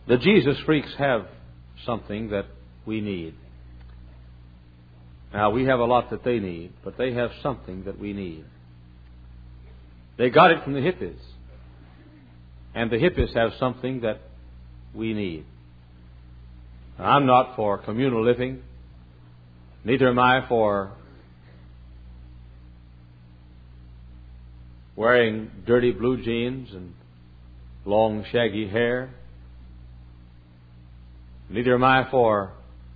The Jesus freaks have something that we need. Now, we have a lot that they need, but they have something that we need. They got it from the hippies. And the hippies have something that we need. Now, I'm not for communal living. Neither am I for wearing dirty blue jeans and long shaggy hair. Neither am I for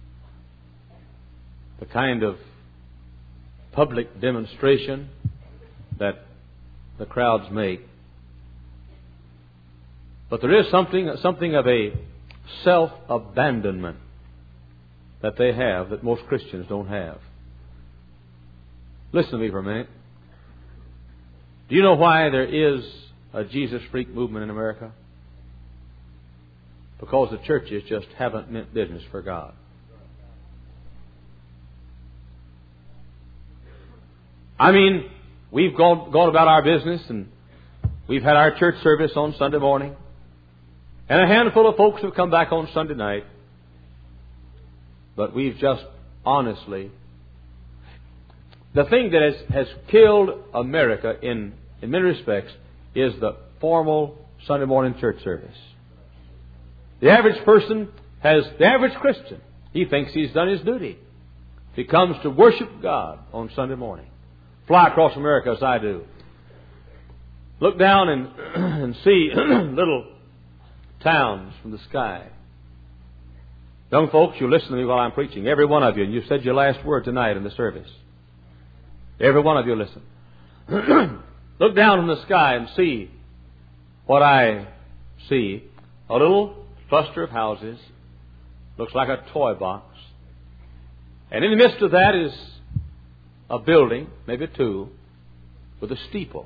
the kind of public demonstration that the crowds make. But there is something of a self-abandonment that they have that most Christians don't have. Listen to me for a minute. Do you know why there is a Jesus freak movement in America? Because the churches just haven't meant business for God. I mean, we've gone about our business and we've had our church service on Sunday morning. And a handful of folks have come back on Sunday night. But we've just honestly... The thing that has killed America in many respects is the formal Sunday morning church service. The average person the average Christian, he thinks he's done his duty. He comes to worship God on Sunday morning. Fly across America as I do. Look down and see little towns from the sky. Young folks, you listen to me while I'm preaching. Every one of you, and you said your last word tonight in the service. Every one of you listen. Look down from the sky and see what I see. A little cluster of houses. Looks like a toy box. And in the midst of that is a building, maybe two, with a steeple.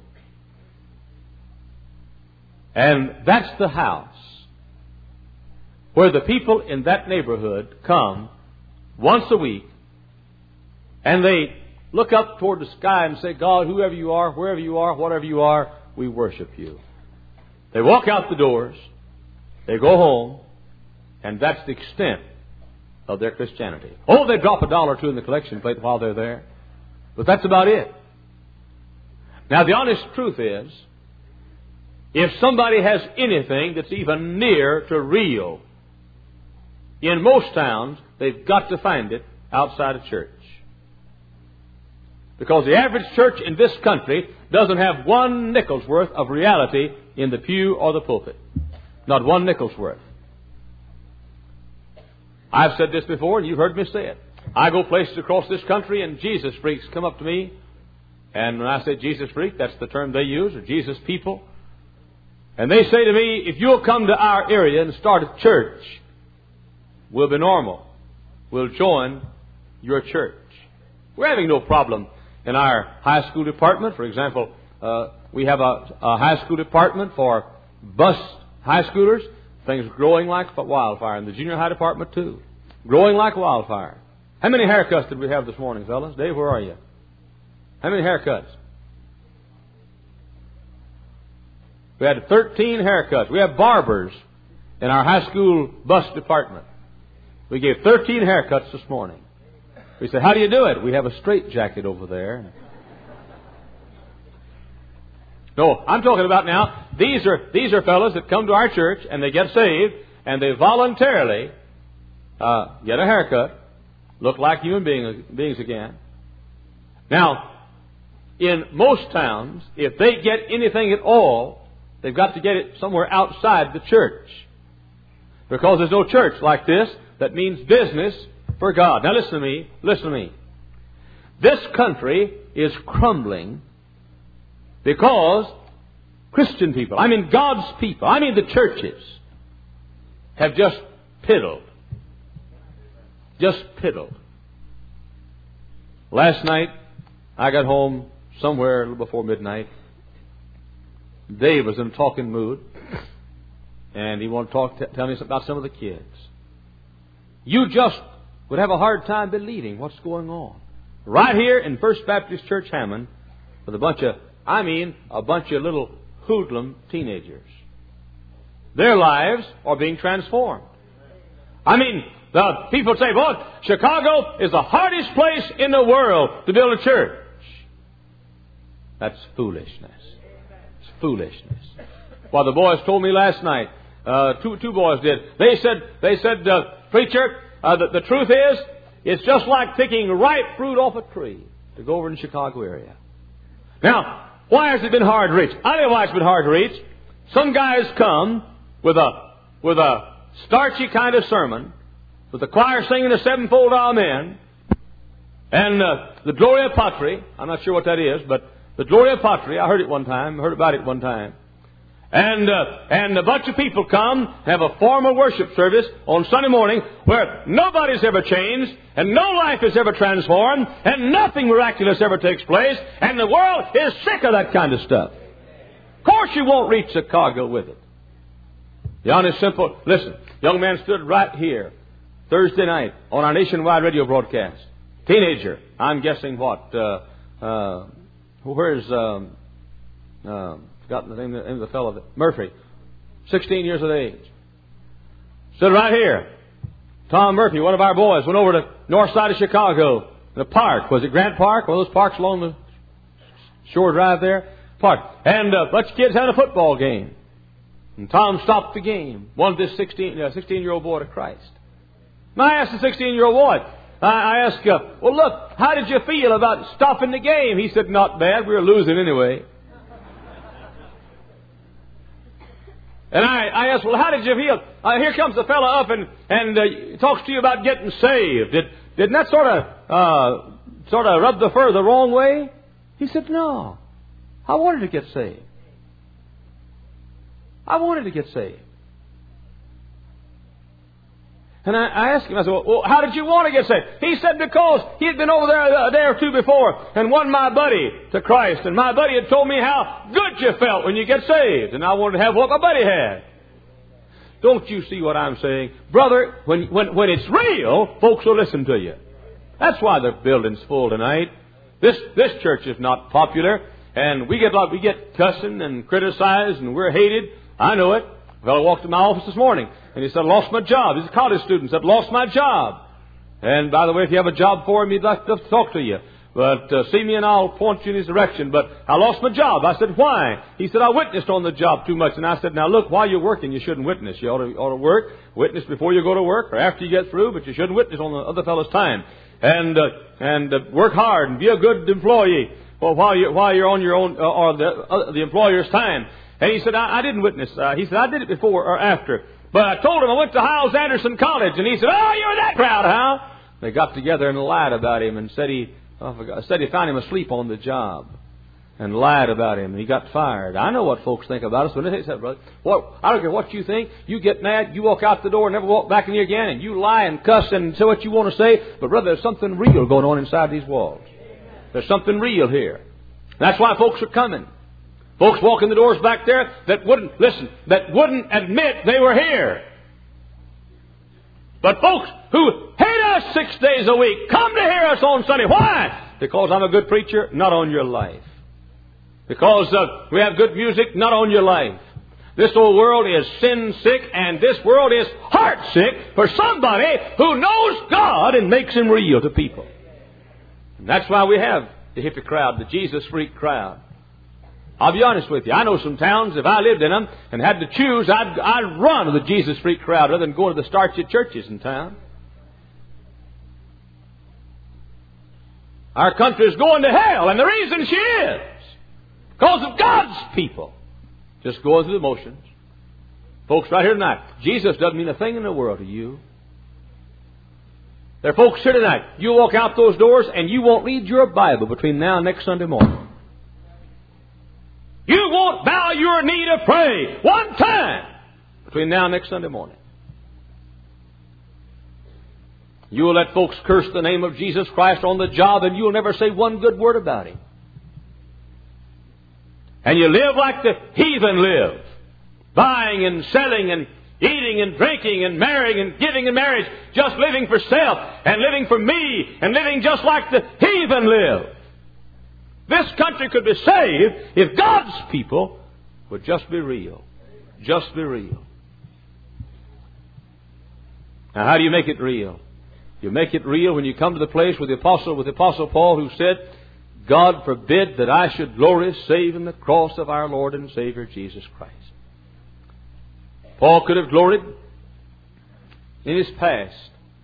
And that's the house where the people in that neighborhood come once a week and they look up toward the sky and say, God, whoever you are, wherever you are, whatever you are, we worship you. They walk out the doors, they go home, and that's the extent of their Christianity. Oh, they drop $1 or $2 in the collection plate while they're there, but that's about it. Now, the honest truth is, if somebody has anything that's even near to real, in most towns, they've got to find it outside of church. Because the average church in this country doesn't have one nickel's worth of reality in the pew or the pulpit. Not one nickel's worth. I've said this before, and you've heard me say it. I go places across this country, and Jesus freaks come up to me. And when I say Jesus freak, that's the term they use, or Jesus people. And they say to me, if you'll come to our area and start a church, we'll be normal. We'll join your church. We're having no problem in our high school department. For example, we have a high school department for bus high schoolers. Things are growing like wildfire. And the junior high department, too. Growing like wildfire. How many haircuts did we have this morning, fellas? Dave, where are you? How many haircuts? We had 13 haircuts. We have barbers in our high school bus department. We gave 13 haircuts this morning. We said, how do you do it? We have a straitjacket over there. No, I'm talking about now, these are fellows that come to our church and they get saved and they voluntarily get a haircut, look like human beings again. Now, in most towns, if they get anything at all, they've got to get it somewhere outside the church. Because there's no church like this that means business for God. Now listen to me. This country is crumbling because Christian people, I mean God's people, I mean the churches, have just piddled. Just piddled. Last night, I got home somewhere a little before midnight. Dave was in a talking mood, and he wanted to tell me about some of the kids. You just would have a hard time believing what's going on. Right here in First Baptist Church Hammond, with a bunch of little hoodlum teenagers. Their lives are being transformed. I mean, the people say, boy, Chicago is the hardest place in the world to build a church. That's foolishness. It's foolishness. Well, the boys told me last night, two boys did. They said, preacher, the truth is, it's just like picking ripe fruit off a tree to go over in the Chicago area. Now, why has it been hard to reach? I tell you why it's been hard to reach. Some guys come with a starchy kind of sermon, with the choir singing the sevenfold Amen, and the Gloria Patri. I'm not sure what that is, but the Gloria Patri, I heard about it one time. And a bunch of people come, have a formal worship service on Sunday morning where nobody's ever changed, and no life is ever transformed, and nothing miraculous ever takes place, and the world is sick of that kind of stuff. Of course you won't reach Chicago with it. The honest, simple, listen, young man stood right here Thursday night on our nationwide radio broadcast. Teenager, I'm guessing what, where's, forgotten the name of the fellow, Murphy, 16 years of age. Stood right here. Tom Murphy, one of our boys, went over to north side of Chicago, the park. Was it Grant Park? One of those parks along the shore drive there? Park. And a bunch of kids had a football game. And Tom stopped the game. Won this 16-year-old boy to Christ. And I asked the 16-year-old boy, I asked, well, look, how did you feel about stopping the game? He said, not bad. We were losing anyway. And I asked, well, how did you feel? Here comes the fellow up and talks to you about getting saved. Didn't that sort of rub the fur the wrong way? He said, no. I wanted to get saved. I wanted to get saved. And I asked him, I said, well, how did you want to get saved? He said, because he had been over there a day or two before and won my buddy to Christ. And my buddy had told me how good you felt when you get saved. And I wanted to have what my buddy had. Don't you see what I'm saying? Brother, when it's real, folks will listen to you. That's why the building's full tonight. This church is not popular. And we get cussing and criticized and we're hated. I know it. A fellow walked to my office this morning and he said, I lost my job. He's a college student. Said, lost my job. And by the way, if you have a job for him, he'd like to talk to you. But see me and I'll point you in his direction. But I lost my job. I said, why? He said, I witnessed on the job too much. And I said, now look, while you're working, you shouldn't witness. You ought to work. Witness before you go to work or after you get through, but you shouldn't witness on the other fellow's time. And work hard and be a good employee. Well, while you're on your own or the employer's time. And he said, I didn't witness. He said, I did it before or after. But I told him I went to Hyles-Anderson College. And he said, oh, you were that proud, huh? They got together and lied about him and said he found him asleep on the job. And lied about him. And he got fired. I know what folks think about us. When they say, brother, I don't care what you think. You get mad, you walk out the door and never walk back in here again. And you lie and cuss and say what you want to say. But brother, there's something real going on inside these walls. There's something real here. That's why folks are coming. Folks walk in the doors back there that wouldn't admit they were here. But folks who hate us 6 days a week come to hear us on Sunday. Why? Because I'm a good preacher? Not on your life. Because we have good music? Not on your life. This old world is sin sick and this world is heart sick for somebody who knows God and makes Him real to people. And that's why we have the hippie crowd, the Jesus freak crowd. I'll be honest with you. I know some towns, if I lived in them and had to choose, I'd run to the Jesus freak crowd rather than go to the starchy churches in town. Our country is going to hell, and the reason she is because of God's people just going through the motions. Folks, right here tonight, Jesus doesn't mean a thing in the world to you. There are folks here tonight, you walk out those doors and you won't read your Bible between now and next Sunday morning. You won't bow your knee to pray one time between now and next Sunday morning. You will let folks curse the name of Jesus Christ on the job and you will never say one good word about Him. And you live like the heathen live, buying and selling and eating and drinking and marrying and giving in marriage, just living for self and living for me and living just like the heathen live. This country could be saved if God's people would just be real. Just be real. Now, how do you make it real? You make it real when you come to the place with the Apostle Paul, who said, God forbid that I should glory save in the cross of our Lord and Savior Jesus Christ. Paul could have gloried in his past.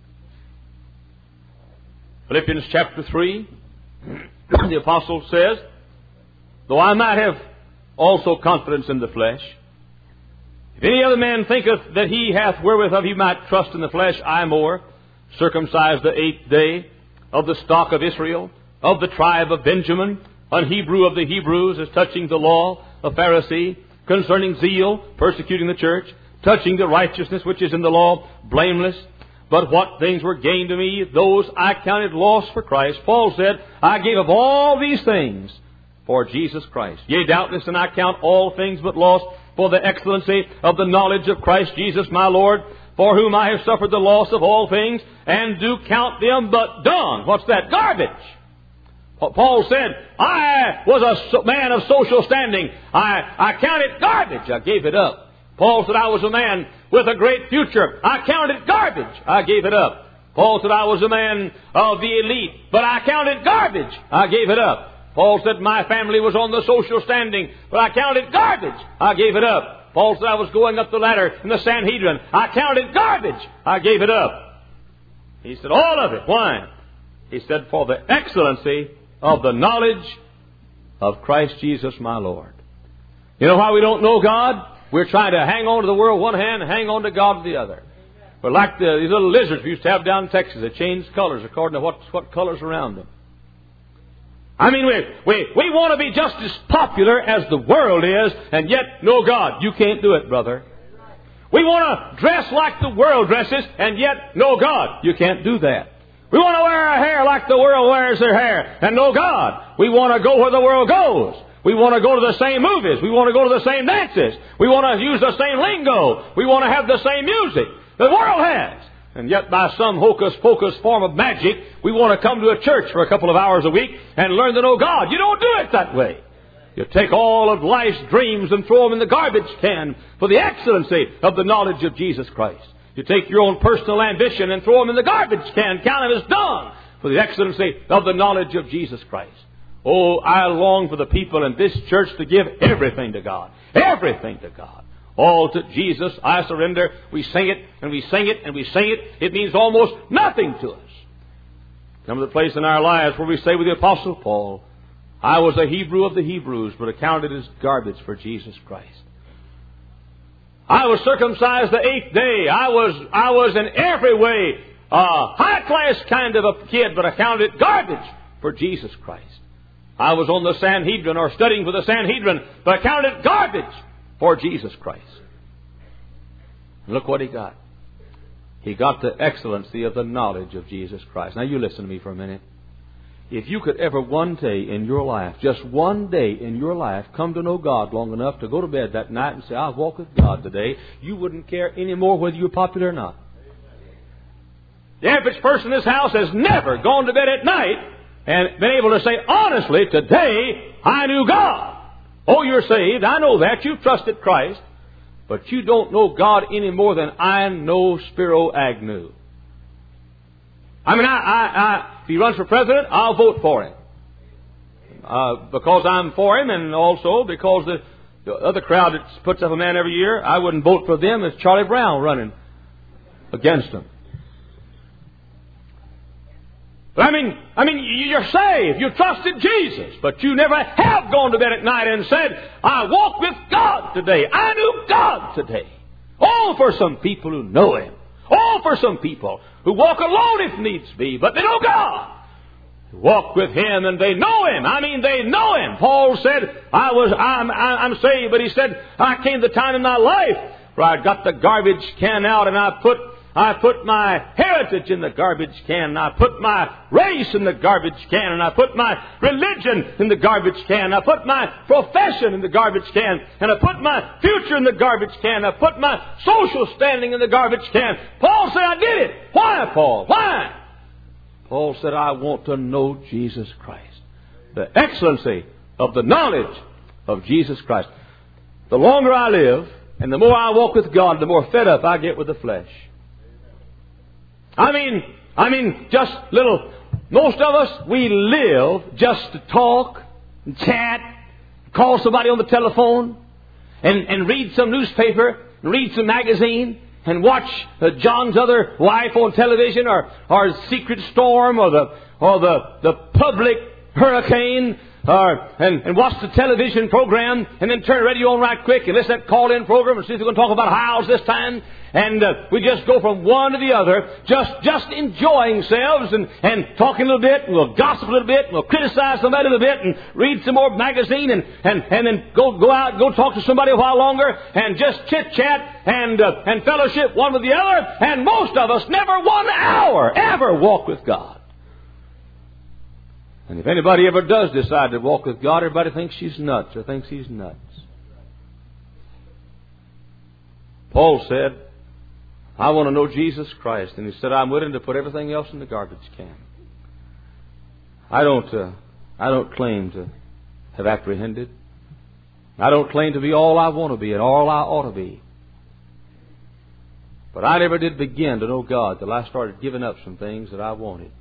Philippians chapter 3, the Apostle says, though I might have also confidence in the flesh, if any other man thinketh that he hath wherewith he might trust in the flesh, I more, circumcised the 8th day, of the stock of Israel, of the tribe of Benjamin, an Hebrew of the Hebrews, as touching the law, a Pharisee, concerning zeal, persecuting the church, touching the righteousness which is in the law, blameless. But what things were gained to me, those I counted loss for Christ. Paul said, I gave up all these things for Jesus Christ. Yea, doubtless, and I count all things but loss for the excellency of the knowledge of Christ Jesus my Lord, for whom I have suffered the loss of all things, and do count them but dung. What's that? Garbage. Paul said, I was a man of social standing. I counted garbage. I gave it up. Paul said, I was a man with a great future. I counted garbage. I gave it up. Paul said, I was a man of the elite, but I counted garbage. I gave it up. Paul said, my family was on the social standing, but I counted garbage. I gave it up. Paul said, I was going up the ladder in the Sanhedrin. I counted garbage. I gave it up. He said, all of it. Why? He said, for the excellency of the knowledge of Christ Jesus my Lord. You know why we don't know God? We're trying to hang on to the world one hand and hang on to God with the other. We're like these little lizards we used to have down in Texas that change colors according to what color's around them. I mean, we want to be just as popular as the world is and yet know God. You can't do it, brother. We want to dress like the world dresses and yet know God. You can't do that. We want to wear our hair like the world wears their hair and know God. We want to go where the world goes. We want to go to the same movies. We want to go to the same dances. We want to use the same lingo. We want to have the same music the world has. And yet by some hocus-pocus form of magic, we want to come to a church for a couple of hours a week and learn to know God. You don't do it that way. You take all of life's dreams and throw them in the garbage can for the excellency of the knowledge of Jesus Christ. You take your own personal ambition and throw them in the garbage can, count them as dung, for the excellency of the knowledge of Jesus Christ. Oh, I long for the people in this church to give everything to God. Everything to God. All to Jesus I surrender. We sing it, and we sing it, and we sing it. It means almost nothing to us. Come to the place in our lives where we say with the Apostle Paul, I was a Hebrew of the Hebrews, but accounted as garbage for Jesus Christ. I was circumcised the 8th day. I was in every way a high-class kind of a kid, but accounted garbage for Jesus Christ. I was on the Sanhedrin or studying for the Sanhedrin, but accounted garbage for Jesus Christ. And look what he got. He got the excellency of the knowledge of Jesus Christ. Now you listen to me for a minute. If you could ever one day in your life, just one day in your life, come to know God long enough to go to bed that night and say, I'll walk with God today, you wouldn't care anymore whether you're popular or not. The average person in this house has never gone to bed at night and been able to say, honestly, today I knew God. Oh, you're saved. I know that. You've trusted Christ. But you don't know God any more than I know Spiro Agnew. I mean, if he runs for president, I'll vote for him. Because I'm for him, and also because the other crowd that puts up a man every year, I wouldn't vote for them. It's Charlie Brown running against him. But I mean, you're saved. You trusted Jesus, but you never have gone to bed at night and said, I walk with God today. I knew God today. Oh, for some people who know Him. Oh, for some people who walk alone if needs be, but they know God. They walk with Him and they know Him. I mean, they know Him. Paul said, I'm saved, but he said, I came to the time in my life where I got the garbage can out and I put my heritage in the garbage can, and I put my race in the garbage can, and I put my religion in the garbage can, I put my profession in the garbage can, and I put my future in the garbage can, I put my social standing in the garbage can. Paul said, I did it. Why, Paul? Why? Paul said, I want to know Jesus Christ. The excellency of the knowledge of Jesus Christ. The longer I live, and the more I walk with God, the more fed up I get with the flesh. I mean, just little. Most of us, we live just to talk and chat, call somebody on the telephone, and read some newspaper, and read some magazine, and watch John's other wife on television, or Secret Storm, or the public hurricane, and watch the television program, and then turn the radio on right quick and listen to that call-in program and see if they're going to talk about house this time. And we just go from one to the other, just enjoying ourselves and talking a little bit, and we'll gossip a little bit, and we'll criticize somebody a little bit, and read some more magazine, and then go out and go talk to somebody a while longer, and just chit-chat and fellowship one with the other. And most of us never 1 hour ever walk with God. And if anybody ever does decide to walk with God, everybody thinks she's nuts or thinks he's nuts. Paul said, I want to know Jesus Christ. And he said, I'm willing to put everything else in the garbage can. I don't claim to have apprehended. I don't claim to be all I want to be and all I ought to be. But I never did begin to know God till I started giving up some things that I wanted.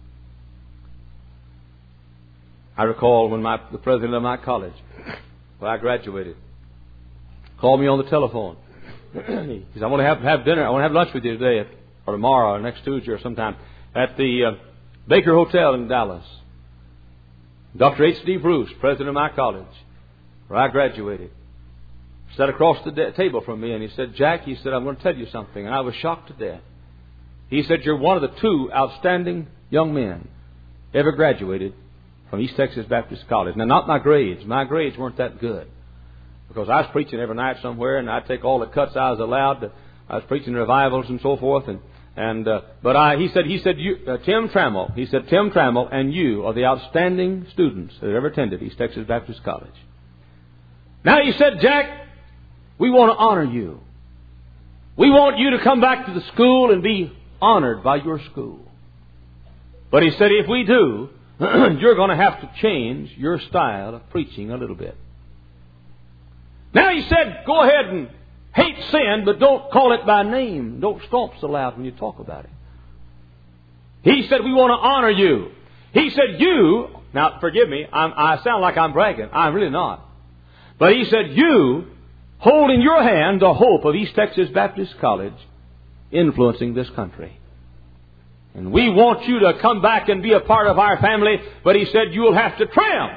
I recall when the president of my college, when I graduated, called me on the telephone. He said, I want to have dinner. I want to have lunch with you today or tomorrow or next Tuesday or sometime at the Baker Hotel in Dallas. Dr. H.D. Bruce, president of my college, where I graduated, sat across the table from me and he said, Jack, he said, I'm going to tell you something. And I was shocked to death. He said, you're one of the 2 outstanding young men ever graduated from East Texas Baptist College. Now, not my grades. My grades weren't that good. Because I was preaching every night somewhere, and I'd take all the cuts I was allowed. I was preaching revivals and so forth. He said, Tim Trammell. He said, Tim Trammell and you are the outstanding students that have ever attended East Texas Baptist College. Now, he said, Jack, we want to honor you. We want you to come back to the school and be honored by your school. But he said, if we do, you're going to have to change your style of preaching a little bit. Now he said, go ahead and hate sin, but don't call it by name. Don't stomp so loud when you talk about it. He said, we want to honor you. He said, you, now forgive me, I sound like I'm bragging. I'm really not. But he said, you hold in your hand the hope of East Texas Baptist College influencing this country. And we want you to come back and be a part of our family, but he said, you'll have to trim.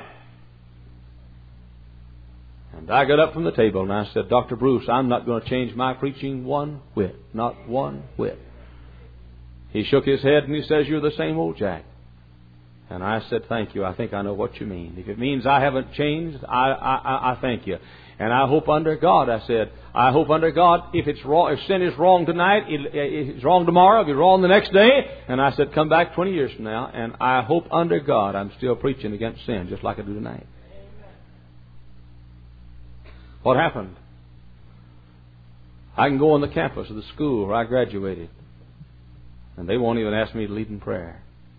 And I got up from the table and I said, Dr. Bruce, I'm not going to change my preaching one whit. Not one whit. He shook his head and he says, you're the same old Jack. And I said, thank you. I think I know what you mean. If it means I haven't changed, I thank you. And I hope under God, I said, I hope under God, if it's wrong, if sin is wrong tonight, it's wrong tomorrow, it'll be wrong the next day. And I said, come back 20 years from now, and I hope under God I'm still preaching against sin, just like I do tonight. What happened? I can go on the campus of the school where I graduated, and they won't even ask me to lead in prayer.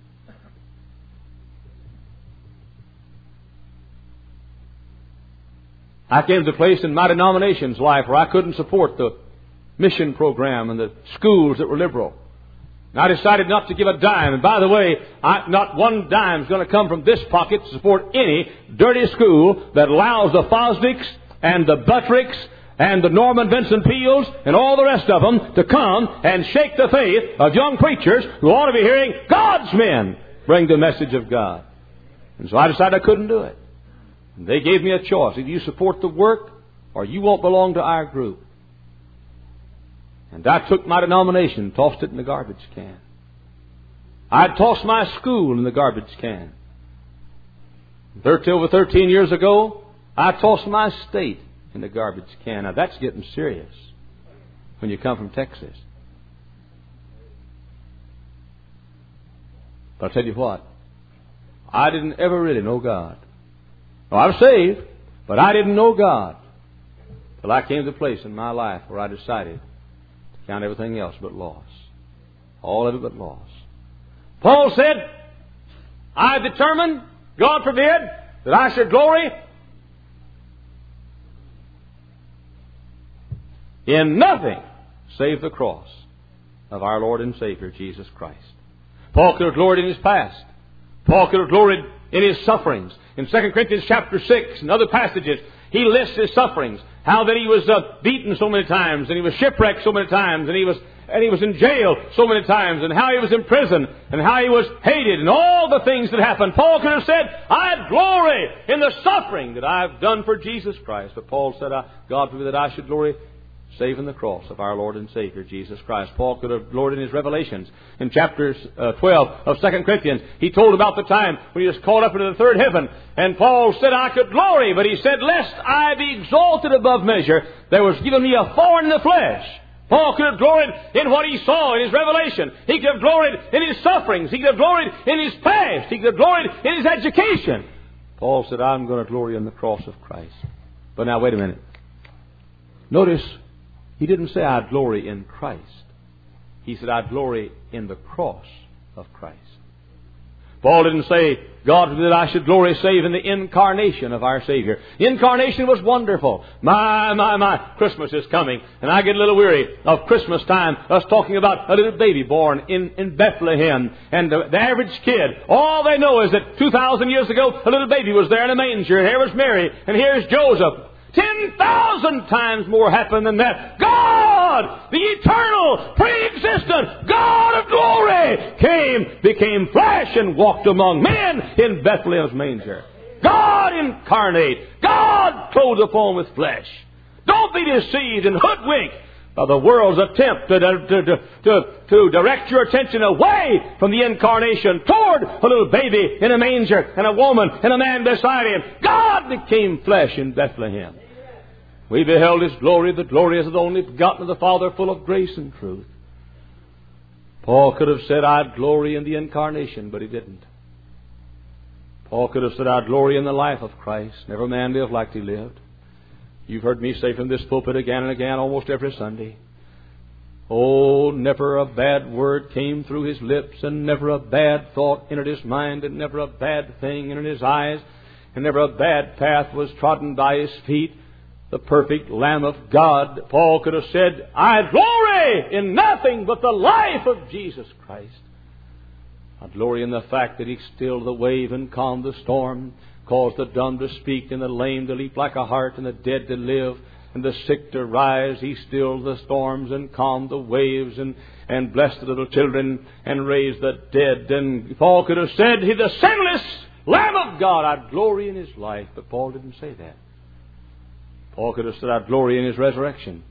I came to a place in my denomination's life where I couldn't support the mission program and the schools that were liberal. And I decided not to give a dime. And by the way, not one dime is going to come from this pocket to support any dirty school that allows the Fosdicks and the Buttricks and the Norman Vincent Peales and all the rest of them to come and shake the faith of young preachers who ought to be hearing God's men bring the message of God. And so I decided I couldn't do it. And they gave me a choice. Either you support the work or you won't belong to our group. And I took my denomination and tossed it in the garbage can. I tossed my school in the garbage can. Over 13 years ago, I tossed my state in the garbage can. Now that's getting serious when you come from Texas. But I'll tell you what, I didn't ever really know God. Well, I was saved, but I didn't know God till I came to a place in my life where I decided to count everything else but loss. All of it but loss. Paul said, I determined, God forbid, that I should glory in nothing save the cross of our Lord and Savior, Jesus Christ. Paul could have gloried in his past. Paul could have gloried in his sufferings. In 2 Corinthians chapter 6 and other passages, he lists his sufferings. How that he was beaten so many times, and he was shipwrecked so many times, and he was in jail so many times, and how he was in prison, and how he was hated, and all the things that happened. Paul could have said, I glory in the suffering that I've done for Jesus Christ. But Paul said, God forbid that I should glory save in the cross of our Lord and Savior, Jesus Christ. Paul could have gloried in his revelations. In chapter 12 of 2 Corinthians, he told about the time when he was caught up into the third heaven. And Paul said, I could glory, but he said, lest I be exalted above measure, there was given me a thorn in the flesh. Paul could have gloried in what he saw in his revelation. He could have gloried in his sufferings. He could have gloried in his past. He could have gloried in his education. Paul said, I'm going to glory in the cross of Christ. But now, wait a minute. Notice, he didn't say, I'd glory in Christ. He said, I'd glory in the cross of Christ. Paul didn't say, God, that I should glory save in the incarnation of our Savior. The incarnation was wonderful. My, Christmas is coming. And I get a little weary of Christmas time, us talking about a little baby born in Bethlehem. And the average kid, all they know is that 2,000 years ago, a little baby was there in a manger. And here was Mary. And here's Joseph. 10,000 times more happened than that. God, the eternal, pre-existent God of glory, became flesh and walked among men in Bethlehem's manger. God incarnate. God clothed upon with flesh. Don't be deceived and hoodwinked by the world's attempt to direct your attention away from the incarnation toward a little baby in a manger and a woman and a man beside him. God became flesh in Bethlehem. We beheld His glory, the glory as of the only begotten of the Father, full of grace and truth. Paul could have said, I'd glory in the incarnation, but he didn't. Paul could have said, I'd glory in the life of Christ. Never man lived like he lived. You've heard me say from this pulpit again and again, almost every Sunday, oh, never a bad word came through his lips, and never a bad thought entered his mind, and never a bad thing entered his eyes, and never a bad path was trodden by his feet. The perfect Lamb of God. Paul could have said, I glory in nothing but the life of Jesus Christ. I glory in the fact that He stilled the wave and calmed the storm, caused the dumb to speak and the lame to leap like a hart and the dead to live and the sick to rise. He stilled the storms and calmed the waves and blessed the little children and raised the dead. And Paul could have said, He's the sinless Lamb of God. I glory in His life. But Paul didn't say that. Paul could have said, I'd glory in His resurrection.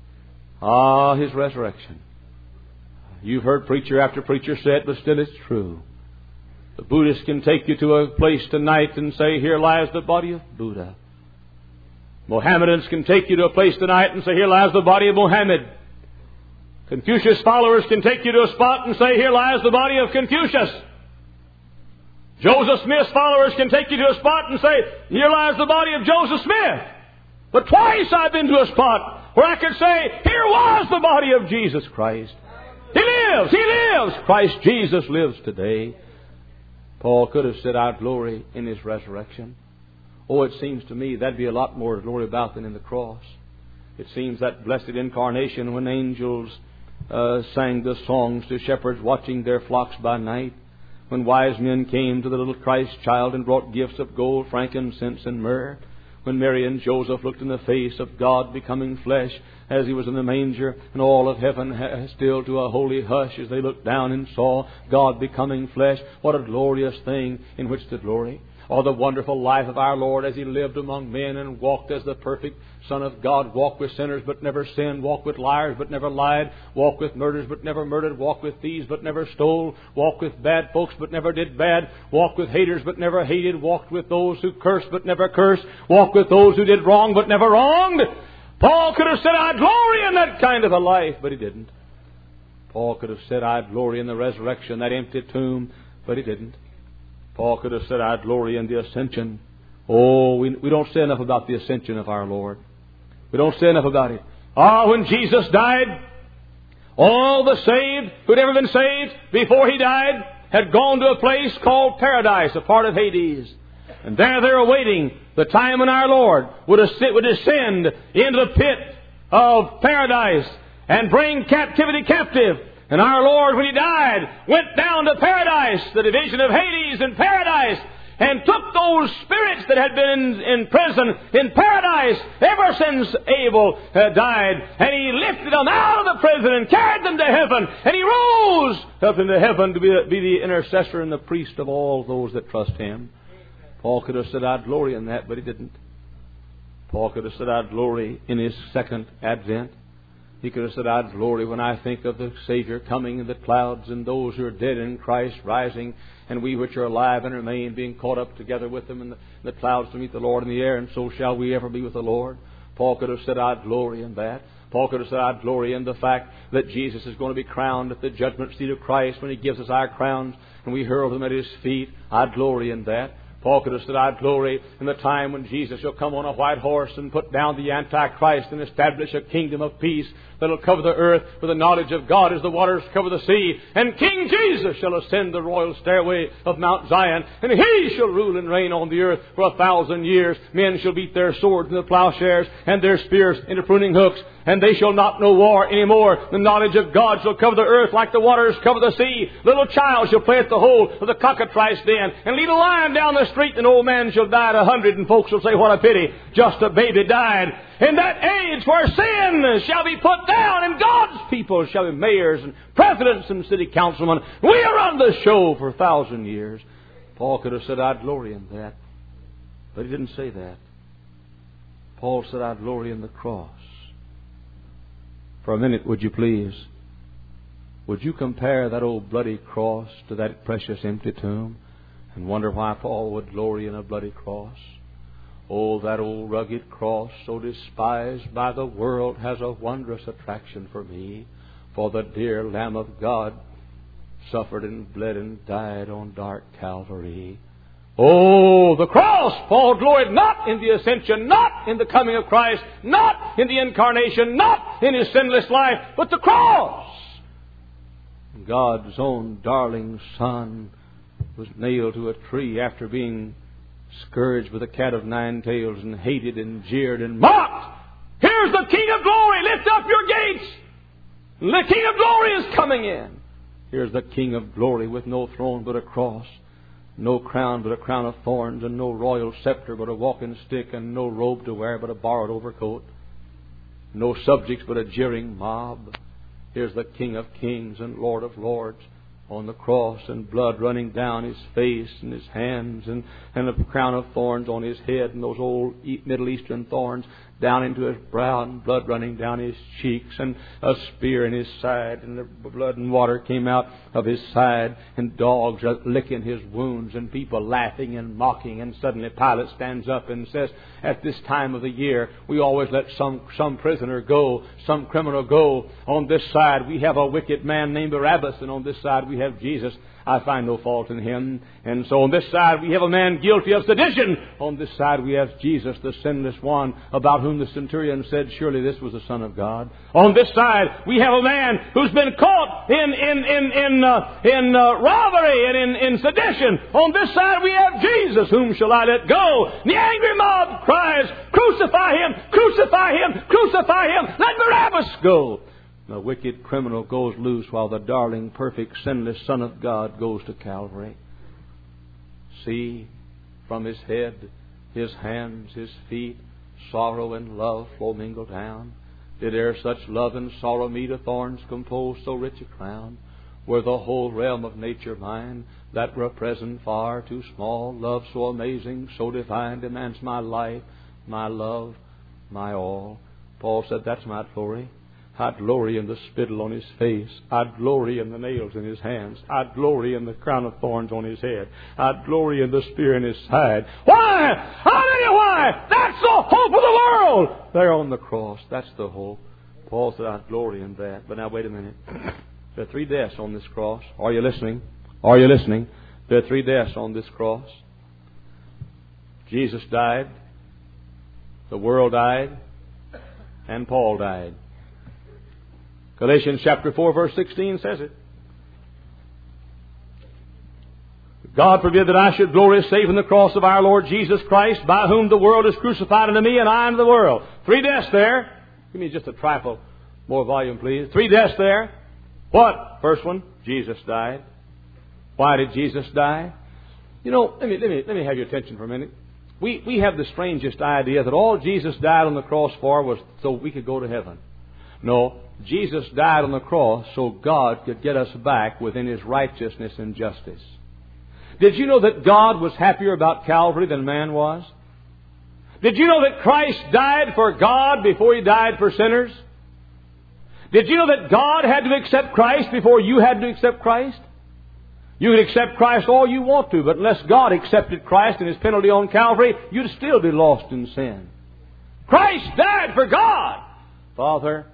His resurrection. You've heard preacher after preacher say it, but still it's true. The Buddhists can take you to a place tonight and say, here lies the body of Buddha. Mohammedans can take you to a place tonight and say, here lies the body of Mohammed. Confucius followers can take you to a spot and say, here lies the body of Confucius. Joseph Smith's followers can take you to a spot and say, here lies the body of Joseph Smith. But twice I've been to a spot where I could say, here was the body of Jesus Christ. He lives! He lives! Christ Jesus lives today. Paul could have said, I'd glory in His resurrection. Oh, it seems to me that'd be a lot more to glory about than in the cross. It seems that blessed incarnation when angels sang the songs to shepherds watching their flocks by night, when wise men came to the little Christ child and brought gifts of gold, frankincense, and myrrh, when Mary and Joseph looked in the face of God becoming flesh as He was in the manger, and all of heaven stilled to a holy hush as they looked down and saw God becoming flesh. What a glorious thing in which to glory. Or the wonderful life of our Lord as He lived among men and walked as the perfect Son of God, walked with sinners but never sinned, walked with liars but never lied, walked with murderers but never murdered, walked with thieves but never stole, walked with bad folks but never did bad, walked with haters but never hated, walked with those who cursed but never cursed, walked with those who did wrong but never wronged. Paul could have said, I'd glory in that kind of a life, but he didn't. Paul could have said, I'd glory in the resurrection, that empty tomb, but he didn't. Paul could have said, I'd glory in the ascension. Oh, we don't say enough about the ascension of our Lord. We don't say enough about it. When Jesus died, all the saved who'd ever been saved before He died had gone to a place called paradise, a part of Hades. And there they're awaiting the time when our Lord would descend into the pit of paradise and bring captivity captive And our Lord, when He died, went down to paradise, the division of Hades and paradise, and took those spirits that had been in prison in paradise ever since Abel died, and He lifted them out of the prison and carried them to heaven, and He rose up into heaven to be the intercessor and the priest of all those that trust Him. Paul could have said, "I'd glory in that," but he didn't. Paul could have said, "I'd glory in His second advent." He could have said, "I'd glory when I think of the Savior coming in the clouds, and those who are dead in Christ rising, and we which are alive and remain being caught up together with them in the clouds to meet the Lord in the air, and so shall we ever be with the Lord." Paul could have said, "I'd glory in that." Paul could have said, "I'd glory in the fact that Jesus is going to be crowned at the judgment seat of Christ when He gives us our crowns, and we hurl them at His feet. I'd glory in that." Paul could have said, "I'd glory in the time when Jesus shall come on a white horse and put down the Antichrist and establish a kingdom of peace that'll cover the earth with the knowledge of God as the waters cover the sea. And King Jesus shall ascend the royal stairway of Mount Zion, and He shall rule and reign on the earth for 1,000 years. Men shall beat their swords into plowshares and their spears into pruning hooks, and they shall not know war any more. The knowledge of God shall cover the earth like the waters cover the sea. Little child shall play at the hole of the cockatrice den, and lead a lion down the street, and an old man shall die at 100, and folks will say, 'What a pity, just a baby died.' In that age where sin shall be put down, and God's people shall be mayors and presidents and city councilmen. We'll run the show for 1,000 years." Paul could have said, "I'd glory in that," but he didn't say that. Paul said, "I'd glory in the cross." For a minute, would you please? Would you compare that old bloody cross to that precious empty tomb and wonder why Paul would glory in a bloody cross? Oh, that old rugged cross, so despised by the world, has a wondrous attraction for me. For the dear Lamb of God suffered and bled and died on dark Calvary. Oh, the cross! Paul gloried not in the ascension, not in the coming of Christ, not in the incarnation, not in His sinless life, but the cross! God's own darling Son was nailed to a tree after being scourged with a cat of 9 tails and hated and jeered and mocked. Here's the King of Glory! Lift up your gates! The King of Glory is coming in! Here's the King of Glory with no throne but a cross, no crown but a crown of thorns, and no royal scepter but a walking stick, and no robe to wear but a borrowed overcoat, no subjects but a jeering mob. Here's the King of Kings and Lord of Lords on the cross, and blood running down His face and His hands, and a crown of thorns on His head, and those old Middle Eastern thorns down into His brow, and blood running down His cheeks, and a spear in His side, and the blood and water came out of His side, and dogs are licking His wounds, and people laughing and mocking. And suddenly Pilate stands up and says, "At this time of the year, we always let some prisoner go, some criminal go. On this side we have a wicked man named Barabbas, and on this side we have Jesus. I find no fault in Him. And so on this side we have a man guilty of sedition. On this side we have Jesus, the sinless one, about whom the centurion said, 'Surely this was the Son of God.' On this side we have a man who's been caught in robbery and in sedition. On this side we have Jesus, whom shall I let go?" The angry mob cries, "Crucify Him! Crucify Him! Crucify Him! Let Barabbas go!" The wicked criminal goes loose while the darling, perfect, sinless Son of God goes to Calvary. See, from His head, His hands, His feet, sorrow and love flow mingled down. Did e'er such love and sorrow meet, of thorns compose so rich a crown? Were the whole realm of nature mine, that were a present far too small? Love so amazing, so divine, demands my life, my love, my all. Paul said, "That's my glory. I'd glory in the spittle on His face. I'd glory in the nails in His hands. I'd glory in the crown of thorns on His head. I'd glory in the spear in His side." Why? How many? Why? That's the hope of the world! There on the cross. That's the hope. Paul said, "I'd glory in that." But now wait a minute. There are 3 deaths on this cross. Are you listening? Are you listening? There are 3 deaths on this cross. Jesus died, the world died, and Paul died. Galatians chapter 4 verse 16 says it. "God forbid that I should glory save in the cross of our Lord Jesus Christ, by whom the world is crucified unto me, and I unto the world." 3 deaths there. Give me just a trifle more volume, please. 3 deaths there. What? First one, Jesus died. Why did Jesus die? You know, let me have your attention for a minute. We have the strangest idea that all Jesus died on the cross for was so we could go to heaven. No, Jesus died on the cross so God could get us back within His righteousness and justice. Did you know that God was happier about Calvary than man was? Did you know that Christ died for God before He died for sinners? Did you know that God had to accept Christ before you had to accept Christ? You can accept Christ all you want to, but unless God accepted Christ and His penalty on Calvary, you'd still be lost in sin. Christ died for God. Father,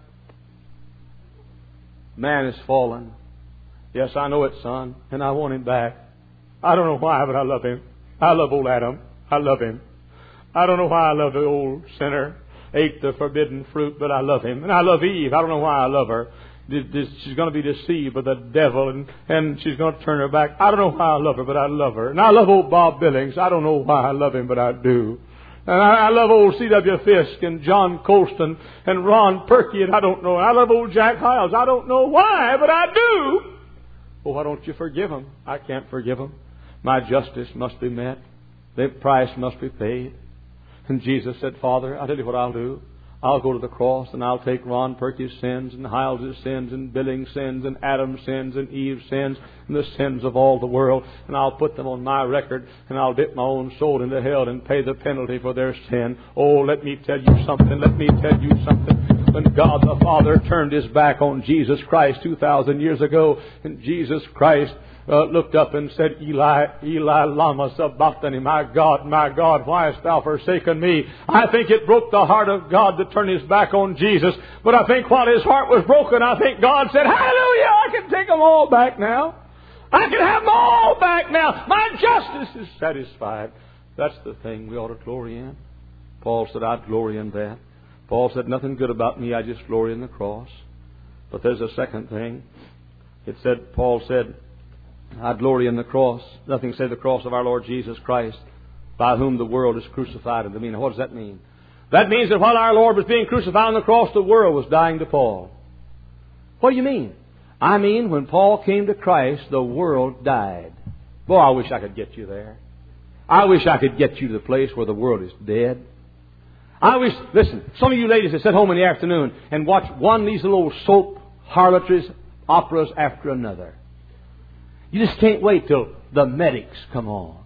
man has fallen. Yes, I know it, son, and I want him back. I don't know why, but I love him. I love old Adam. I love him. I don't know why I love the old sinner. Ate the forbidden fruit, but I love him. And I love Eve. I don't know why I love her. She's going to be deceived by the devil, and she's going to turn her back. I don't know why I love her, but I love her. And I love old Bob Billings. I don't know why I love him, but I do. And I love old C.W. Fisk and John Colston and Ron Perky, and I don't know. I love old Jack Hiles. I don't know why, but I do. Well, why don't you forgive them? I can't forgive them. My justice must be met. The price must be paid. And Jesus said, Father, I'll tell you what I'll do. I'll go to the cross and I'll take Ron Perky's sins and Hiles' sins and Billings' sins and Adam's sins and Eve's sins and the sins of all the world, and I'll put them on my record, and I'll dip my own soul into hell and pay the penalty for their sin. Oh, let me tell you something. Let me tell you something. When God the Father turned His back on Jesus Christ 2,000 years ago, and Jesus Christ looked up and said, Eli, Eli, lama sabachthani, my God, why hast thou forsaken me? I think it broke the heart of God to turn His back on Jesus. But I think while His heart was broken, I think God said, hallelujah, I can take them all back now. I can have them all back now. My justice is satisfied. That's the thing we ought to glory in. Paul said, I'd glory in that. Paul said, nothing good about me, I just glory in the cross. But there's a second thing. Paul said, I glory in the cross. Nothing save the cross of our Lord Jesus Christ, by whom the world is crucified unto me. Now, what does that mean? That means that while our Lord was being crucified on the cross, the world was dying to Paul. What do you mean? I mean, when Paul came to Christ, the world died. Boy, I wish I could get you there. I wish I could get you to the place where the world is dead. Listen, some of you ladies that sit home in the afternoon and watch one of these little old soap harlotries, operas after another. You just can't wait till the medics come on.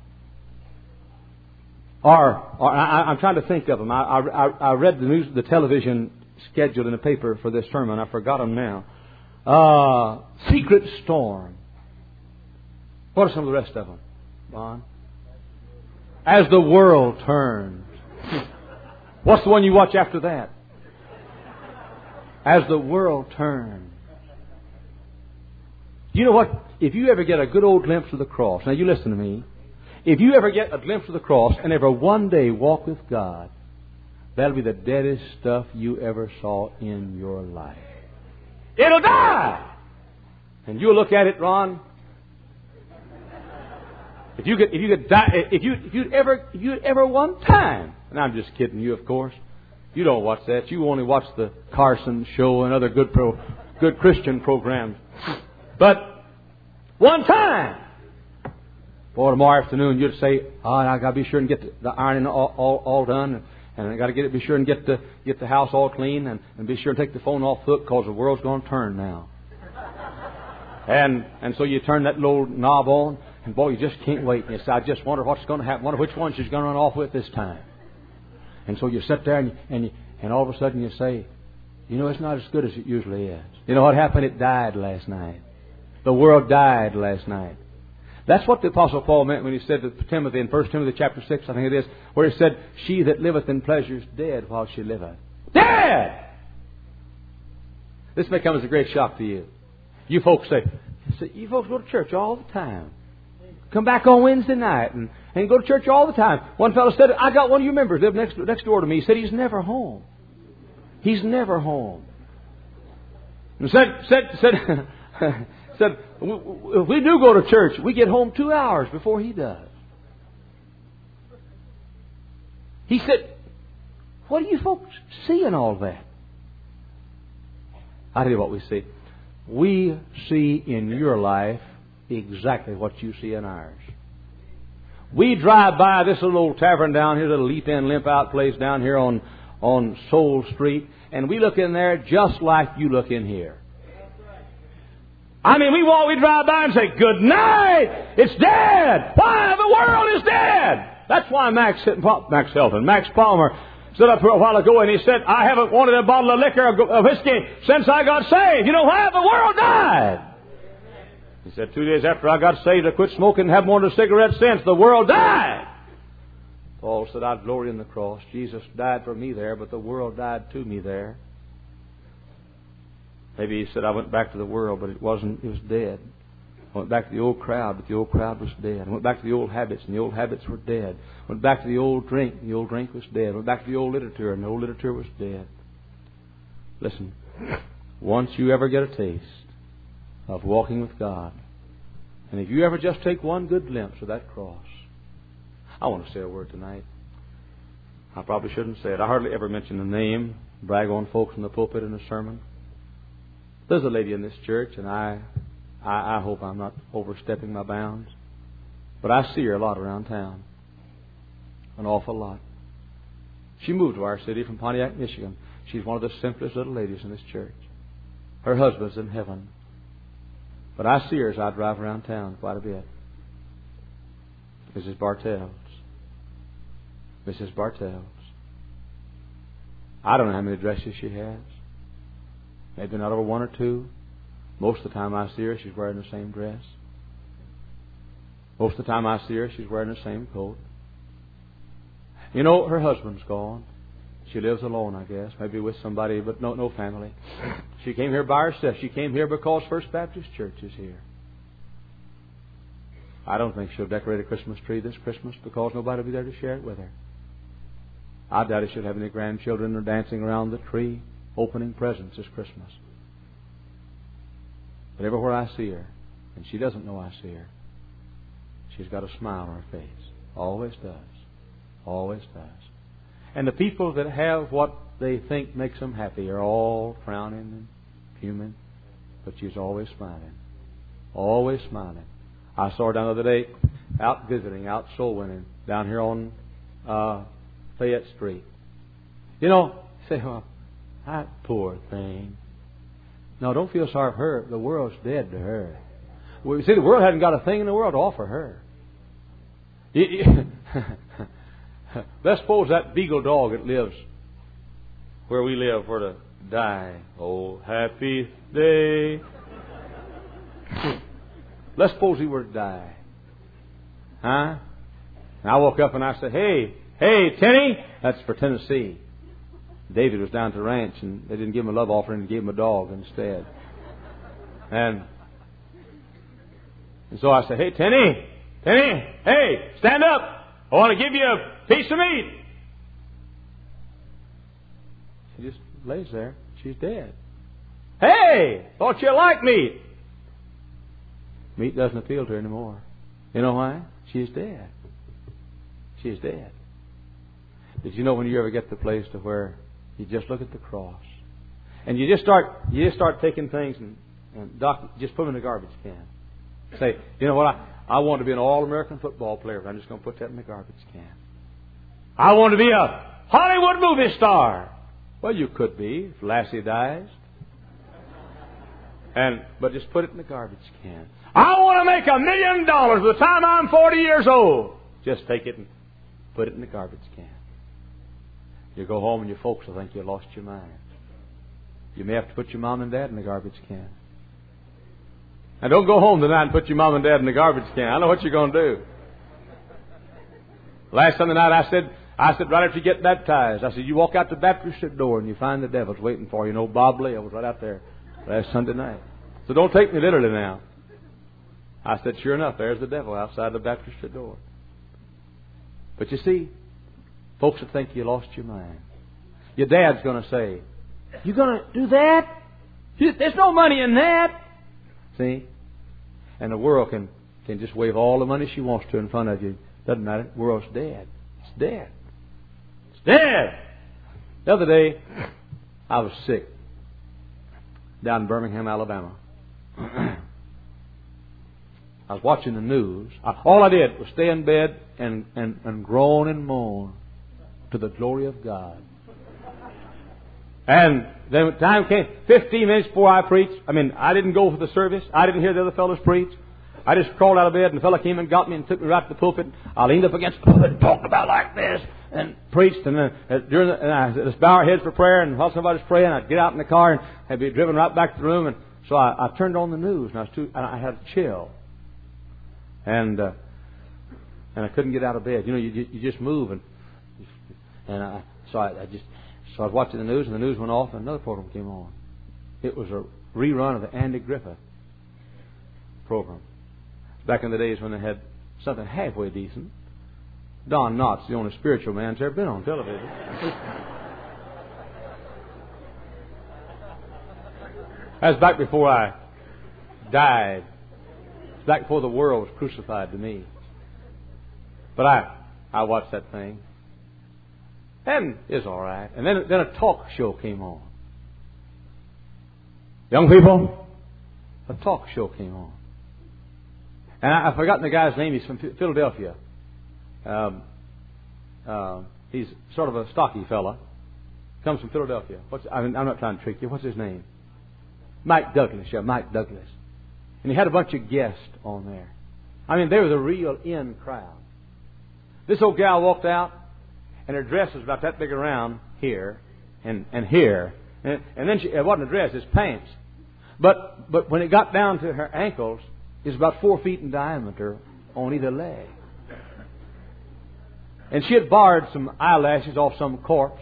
Or I'm trying to think of them. I read the television schedule in the paper for this sermon. I forgot them now. Secret Storm. What are some of the rest of them, Bon? As the World Turns. What's the one you watch after that? As the World Turns. You know what? If you ever get a good old glimpse of the cross, now you listen to me. If you ever get a glimpse of the cross and ever one day walk with God, that'll be the deadest stuff you ever saw in your life. It'll die! And you'll look at it, Ron. If you'd ever one time, and I'm just kidding you, of course. You don't watch that. You only watch the Carson Show and other good Christian programs. But one time, boy, tomorrow afternoon you'd say, I got to be sure and get the ironing all done, and I got to be sure and get the house all clean, and be sure and take the phone off the hook because the world's going to turn now. And so you turn that little knob on, and boy, you just can't wait. And you say, I just wonder what's going to happen. Wonder which one she's going to run off with this time. And so you sit there and all of a sudden you say, you know, it's not as good as it usually is. You know what happened? It died last night. The world died last night. That's what the Apostle Paul meant when he said to Timothy in 1 Timothy chapter 6, I think it is, where he said, she that liveth in pleasure is dead while she liveth. Dead! This may come as a great shock to you. You folks say, you folks go to church all the time. Come back on Wednesday night and go to church all the time. One fellow said, I got one of your members live next door to me. He said he's never home. He's never home. And said, if we do go to church, we get home 2 hours before he does. He said, what do you folks see in all that? I tell you what we see. we see in your life exactly what you see in ours. We drive by this little old tavern down here, little leap in, limp out place down here on Soul Street, and we look in there just like you look in here. I mean, we drive by and say, "Good night! It's dead! Why? The world is dead!" That's why Max Palmer stood up here a while ago and he said, "I haven't wanted a bottle of liquor or whiskey since I got saved. You know why? The world died." He said, 2 days after I got saved, I quit smoking and haven't wanted a cigarette since. The world died. Paul said, "I glory in the cross. Jesus died for me there, but the world died to me there." Maybe he said, "I went back to the world, but it wasn't. It was dead. I went back to the old crowd, but the old crowd was dead. I went back to the old habits, and the old habits were dead. I went back to the old drink, and the old drink was dead. I went back to the old literature, and the old literature was dead." Listen, once you ever get a taste of walking with God, and if you ever just take one good glimpse of that cross, I want to say a word tonight. I probably shouldn't say it. I hardly ever mention a name, brag on folks in the pulpit in a sermon. There's a lady in this church, and I hope I'm not overstepping my bounds, but I see her a lot around town. An awful lot. She moved to our city from Pontiac, Michigan. She's one of the simplest little ladies in this church. Her husband's in heaven. But I see her as I drive around town quite a bit. Mrs. Bartels. Mrs. Bartels. I don't know how many dresses she has. Maybe not over one or two. Most of the time I see her, she's wearing the same dress. Most of the time I see her, she's wearing the same coat. You know, her husband's gone. She lives alone, I guess. Maybe with somebody, but no family. She came here by herself. She came here because First Baptist Church is here. I don't think she'll decorate a Christmas tree this Christmas because nobody will be there to share it with her. I doubt if she'll have any grandchildren or dancing around the tree opening presents this Christmas. But everywhere I see her, and she doesn't know I see her, she's got a smile on her face. Always does. Always does. And the people that have what they think makes them happy are all frowning and fuming, but she's always smiling. Always smiling. I saw her down the other day out visiting, out soul winning, down here on Fayette Street. You know, say, "Oh, that poor thing." No, don't feel sorry for her. The world's dead to her. Well, you see, the world hasn't got a thing in the world to offer her. Let's suppose that beagle dog that lives where we live were to die. Oh, happy day. Let's suppose he were to die. Huh? And I woke up and I said, hey, Tenny. That's for Tennessee. David was down at the ranch and they didn't give him a love offering, they gave him a dog instead. And so I said, "Hey, Tenny, hey, stand up. I want to give you a piece of meat." She just lays there. She's dead. "Hey, thought you liked meat." Meat doesn't appeal to her anymore. You know why? She's dead. She's dead. Did you know when you ever get to the place to where you just look at the cross and you just start taking things and just put them in the garbage can. Say, "You know what? I want to be an All-American football player, but I'm just going to put that in the garbage can. I want to be a Hollywood movie star." Well, you could be if Lassie dies. But just put it in the garbage can. "I want to make $1 million by the time I'm 40 years old." Just take it and put it in the garbage can. You go home and your folks will think you lost your mind. You may have to put your mom and dad in the garbage can. And don't go home tonight and put your mom and dad in the garbage can. I know what you're going to do. Last Sunday night I said right after you get baptized, I said, you walk out the baptistry door and you find the devil's waiting for you. You know, Bob Lee was right out there last Sunday night. So don't take me literally now. I said, sure enough, there's the devil outside the baptistry door. But you see, folks that think you lost your mind. Your dad's going to say, "You going to do that? There's no money in that." See? And the world can just wave all the money she wants to in front of you. Doesn't matter. The world's dead. It's dead. It's dead. The other day, I was sick down in Birmingham, Alabama. I was watching the news. All I did was stay in bed and groan and moan to the glory of God. And then when time came, 15 minutes before I preached, I didn't go for the service. I didn't hear the other fellows preach. I just crawled out of bed, and the fellow came and got me and took me right to the pulpit. I leaned up against the pulpit and talked about like this and preached. And then I just bow our heads for prayer, and while somebody's praying, I'd get out in the car and I'd be driven right back to the room. And so I turned on the news, and I had a chill. And I couldn't get out of bed. You just move, so I was watching the news, and the news went off, and another program came on. It was a rerun of the Andy Griffith program. Back in the days when they had something halfway decent. Don Knotts, the only spiritual man that's ever been on television. That was back before I died. It's back before the world was crucified to me. But I watched that thing. And it's all right. And then a talk show came on. Young people, a talk show came on. And I've forgotten the guy's name. He's from Philadelphia. He's sort of a stocky fella. Comes from Philadelphia. I'm not trying to trick you. What's his name? Mike Douglas. Yeah, Mike Douglas. And he had a bunch of guests on there. They were the real in crowd. This old gal walked out, and her dress was about that big around here and here. And then it wasn't a dress, it's pants. But when it got down to her ankles, it was about 4 feet in diameter on either leg. And she had borrowed some eyelashes off some corpse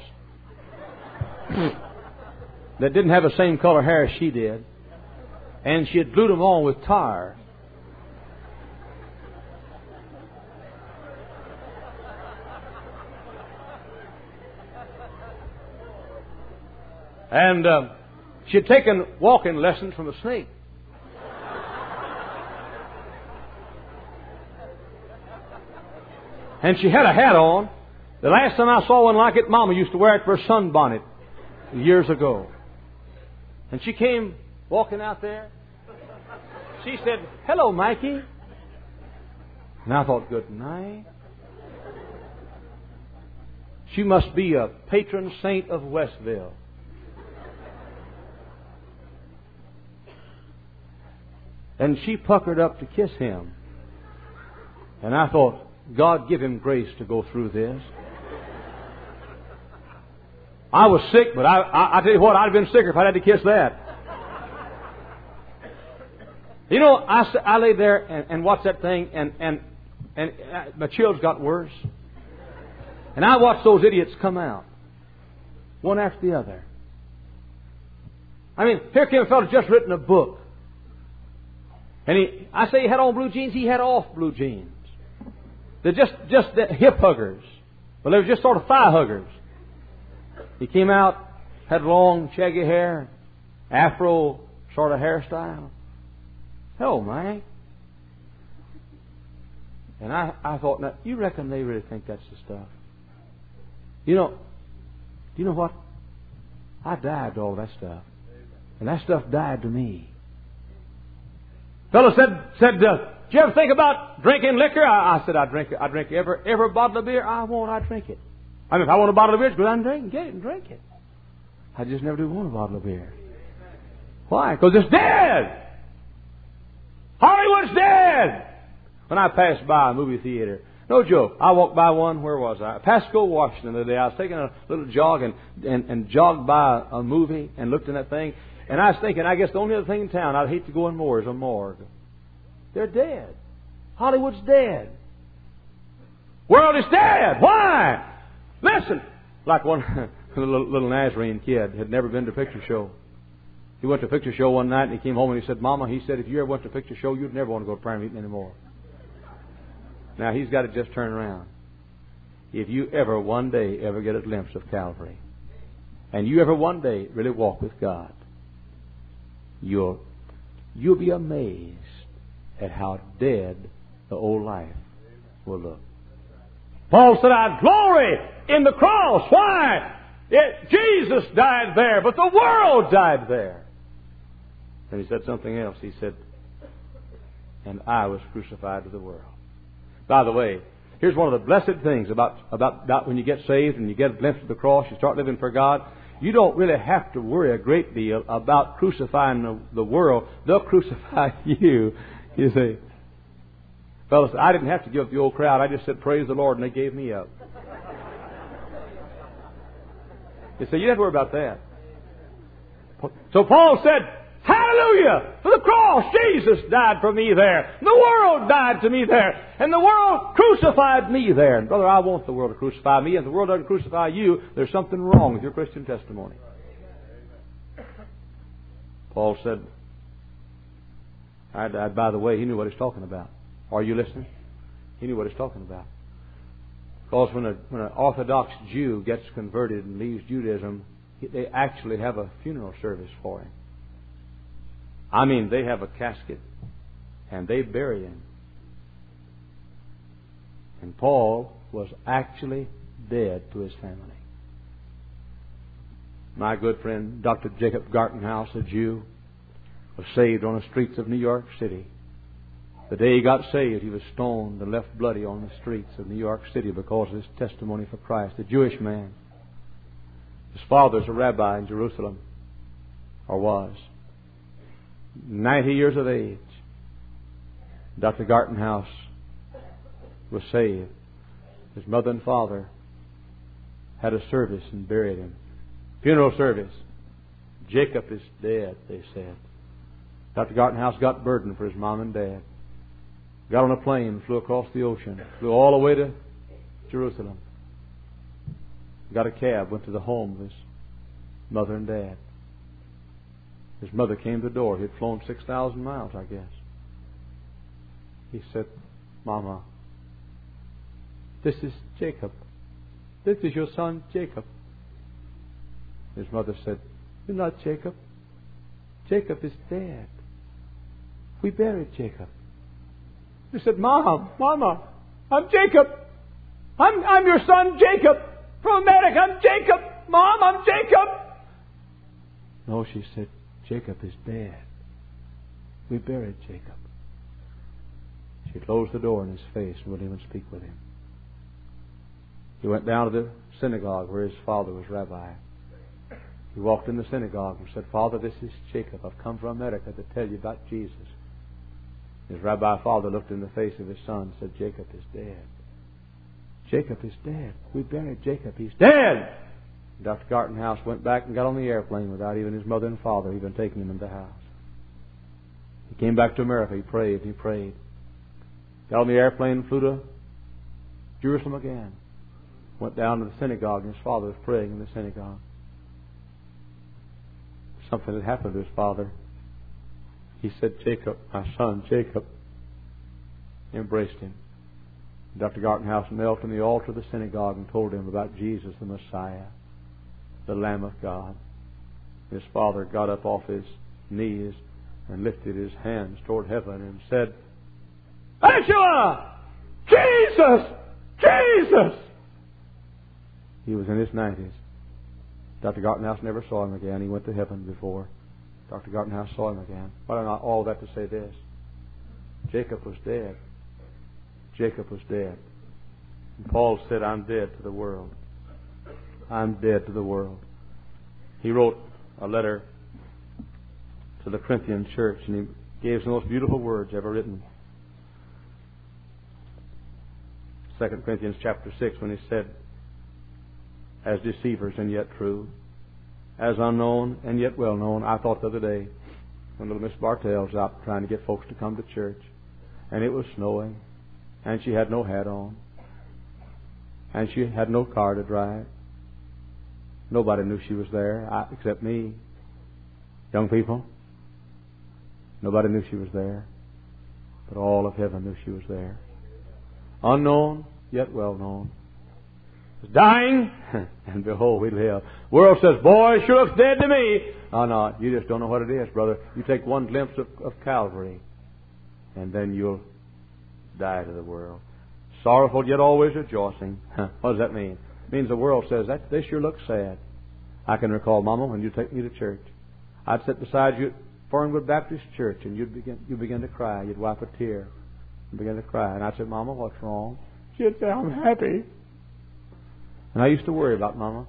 that didn't have the same color hair as she did. And she had glued them on with tar. And she had taken walking lessons from a snake. And she had a hat on. The last time I saw one like it, Mama used to wear it for a sunbonnet years ago. And she came walking out there. She said, "Hello, Mikey." And I thought, good night. She must be a patron saint of Westville. And she puckered up to kiss him. And I thought, God give him grace to go through this. I was sick, but I tell you what, I'd have been sicker if I had to kiss that. I laid there and watched that thing, and my chills got worse. And I watched those idiots come out, one after the other. Here came a fellow just written a book. And I say he had on blue jeans, he had off blue jeans. They're just the hip huggers. Well, they were just sort of thigh huggers. He came out, had long, shaggy hair, afro sort of hairstyle. Hello, Mike. And I thought, now, you reckon they really think that's the stuff? Do you know what? I died to all that stuff. And that stuff died to me. Fellow said, "Did you ever think about drinking liquor?" I said, "I drink every bottle of beer I want. I drink it. If I want a bottle of beer, just go down and drink and get it and drink it. I just never do want a bottle of beer. Why? Because it's dead. Hollywood's dead." When I passed by a movie theater, no joke, I walked by one. Where was I? Pasco, Washington, the other day. I was taking a little jog and jogged by a movie and looked in that thing. And I was thinking, I guess the only other thing in town I'd hate to go in more is a morgue. They're dead. Hollywood's dead. World is dead. Why? Listen. Like one little Nazarene kid had never been to a picture show. He went to a picture show one night and he came home and he said, "Mama," he said, "if you ever went to a picture show, you'd never want to go to prayer meeting anymore." Now he's got to just turn around. If you ever one day get a glimpse of Calvary, and you ever one day really walk with God, you'll be amazed at how dead the old life will look. Paul said, "I glory in the cross." Why? Jesus died there, but the world died there. And he said something else. He said, and I was crucified to the world. By the way, here's one of the blessed things about when you get saved and you get a glimpse of the cross, you start living for God. You don't really have to worry a great deal about crucifying the world. They'll crucify you, you see. Fellas, I didn't have to give up the old crowd. I just said, praise the Lord, and they gave me up. You see, you don't have to worry about that. So Paul said, hallelujah! For the cross, Jesus died for me there. The world died to me there. And the world crucified me there. And brother, I want the world to crucify me. If the world doesn't crucify you, there's something wrong with your Christian testimony. Paul said, I died. By the way, he knew what he's talking about. Are you listening? He knew what he's talking about. Because when an Orthodox Jew gets converted and leaves Judaism, they actually have a funeral service for him. I mean, they have a casket and they bury him. And Paul was actually dead to his family. My good friend, Dr. Jacob Gartenhaus, a Jew, was saved on the streets of New York City. The day he got saved, he was stoned and left bloody on the streets of New York City because of his testimony for Christ. A Jewish man. His father's a rabbi in Jerusalem, or was. 90 years of age. Dr. Gartenhaus was saved. His mother and father had a service and buried him. Funeral service. Jacob is dead, they said. Dr. Gartenhaus got burdened for his mom and dad. Got on a plane, flew across the ocean, flew all the way to Jerusalem. Got a cab, went to the home of his mother and dad. His mother came to the door. He had flown 6,000 miles, I guess. He said, Mama, this is Jacob. This is your son, Jacob. His mother said, you're not Jacob. Jacob is dead. We buried Jacob. He said, Mama, I'm Jacob. I'm your son, Jacob. From America, I'm Jacob. Mom, I'm Jacob. No, she said, Jacob is dead. We buried Jacob. She closed the door in his face and wouldn't even speak with him. He went down to the synagogue where his father was rabbi. He walked in the synagogue and said, Father, this is Jacob. I've come from America to tell you about Jesus. His rabbi father looked in the face of his son and said, Jacob is dead. Jacob is dead. We buried Jacob. He's dead. Dr. Gartenhaus went back and got on the airplane without even his mother and father even taking him into the house. He came back to America. He prayed and he prayed. Got on the airplane and flew to Jerusalem again. Went down to the synagogue and his father was praying in the synagogue. Something had happened to his father. He said, Jacob, my son, Jacob. He embraced him. Dr. Gartenhaus knelt on the altar of the synagogue and told him about Jesus, the Messiah, the Lamb of God. His father got up off his knees and lifted his hands toward heaven and said, Yeshua! Jesus! Jesus! He was in his 90s. Dr. Gartenhaus never saw him again. He went to heaven before Dr. Gartenhaus saw him again. But I not all that to say this. Jacob was dead. Jacob was dead. And Paul said, I'm dead to the world. I'm dead to the world. He wrote a letter to the Corinthian church, and he gave some of the most beautiful words ever written. 2 Corinthians chapter 6, when he said, as deceivers and yet true, as unknown and yet well known. I thought the other day when little Miss Bartell was out trying to get folks to come to church, and it was snowing, and she had no hat on, and she had no car to drive. Nobody knew she was there except me. Young people, nobody knew she was there, but all of heaven knew she was there. Unknown yet well known. Dying, and behold, we live. The world says, boy, it sure looks dead to me. Oh, no, you just don't know what it is, brother. You take one glimpse of Calvary, and then you'll die to the world. Sorrowful, yet always rejoicing. What does that mean? It means the world says, this sure looks sad. I can recall, Mama, when you take me to church. I'd sit beside you Fernwood Baptist Church, and you begin to cry. You'd wipe a tear and begin to cry. And I'd say, Mama, what's wrong? She'd say, I'm happy. And I used to worry about Mama.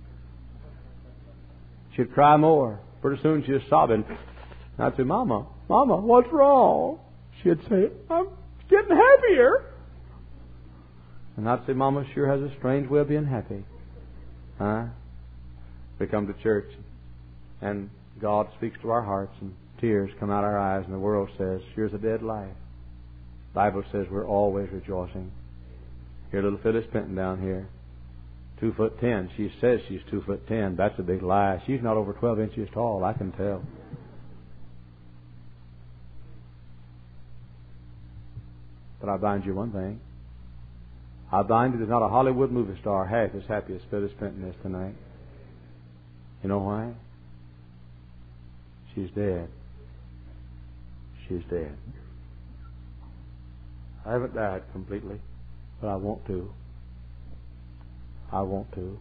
She'd cry more. Pretty soon she was sobbing. And I'd say, Mama, what's wrong? She'd say, I'm getting happier. And I'd say, Mama sure has a strange way of being happy. Huh? We come to church, and God speaks to our hearts, and tears come out our eyes, and the world says, here's a dead life. The Bible says we're always rejoicing. Here, little Phyllis Penton down here, 2'10". She says she's 2'10". That's a big lie. She's not over 12 inches tall, I can tell. But I bind you one thing. I bind you there's not a Hollywood movie star half as happy as Phyllis Penton is tonight. You know why? She's dead. She's dead. I haven't died completely, but I want to. I want to.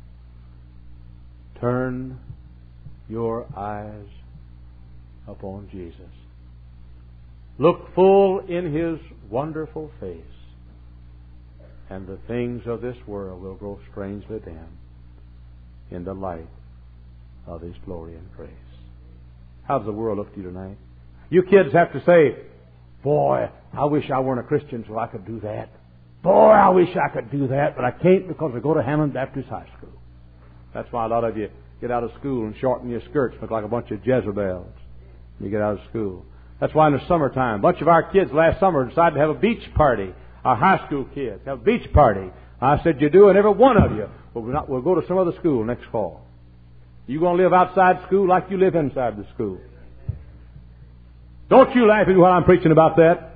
Turn your eyes upon Jesus. Look full in His wonderful face, and the things of this world will grow strangely dim in the light of His glory and grace. How does the world look to you tonight? You kids have to say, boy, I wish I weren't a Christian so I could do that. Boy, I wish I could do that, but I can't because I go to Hammond Baptist High School. That's why a lot of you get out of school and shorten your skirts, look like a bunch of Jezebels. You get out of school. That's why in the summertime, a bunch of our kids last summer decided to have a beach party. Our high school kids have a beach party. I said, you do, and every one of you. But we'll go to some other school next fall. You going to live outside school like you live inside the school. Don't you laugh at me while I'm preaching about that.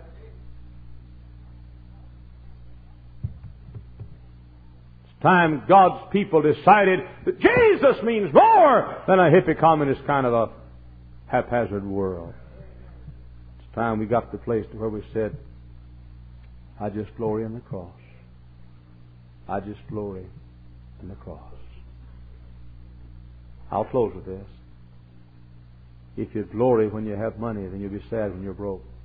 It's time God's people decided that Jesus means more than a hippie communist kind of a haphazard world. It's time we got to the place where we said, I just glory in the cross. I just glory in the cross. I'll close with this. If you glory when you have money, then you'll be sad when you're broke.